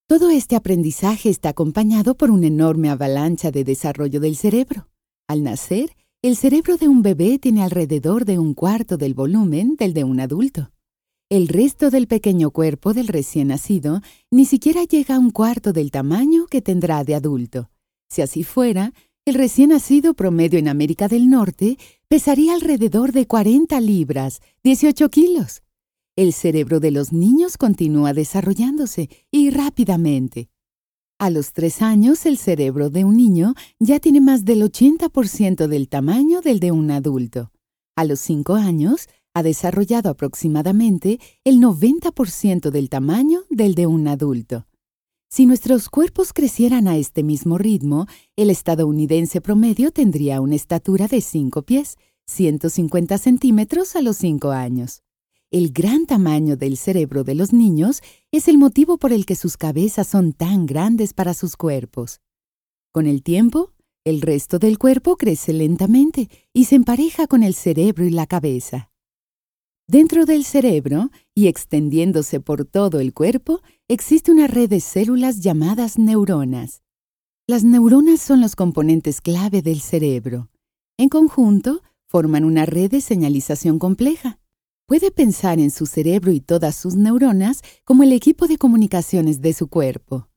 Todo este aprendizaje está acompañado por una enorme avalancha de desarrollo del cerebro. Al nacer, el cerebro de un bebé tiene alrededor de un cuarto del volumen del de un adulto. El resto del pequeño cuerpo del recién nacido ni siquiera llega a un cuarto del tamaño que tendrá de adulto. Si así fuera, el recién nacido promedio en América del Norte pesaría alrededor de 40 libras, 18 kilos. El cerebro de los niños continúa desarrollándose y rápidamente. A los 3 años, el cerebro de un niño ya tiene más del 80% del tamaño del de un adulto. A los 5 años, ha desarrollado aproximadamente el 90% del tamaño del de un adulto. Si nuestros cuerpos crecieran a este mismo ritmo, el estadounidense promedio tendría una estatura de 5 pies, 150 centímetros a los 5 años. El gran tamaño del cerebro de los niños es el motivo por el que sus cabezas son tan grandes para sus cuerpos. Con el tiempo, el resto del cuerpo crece lentamente y se empareja con el cerebro y la cabeza. Dentro del cerebro, y extendiéndose por todo el cuerpo, existe una red de células llamadas neuronas. Las neuronas son los componentes clave del cerebro. En conjunto, forman una red de señalización compleja. Puede pensar en su cerebro y todas sus neuronas como el equipo de comunicaciones de su cuerpo.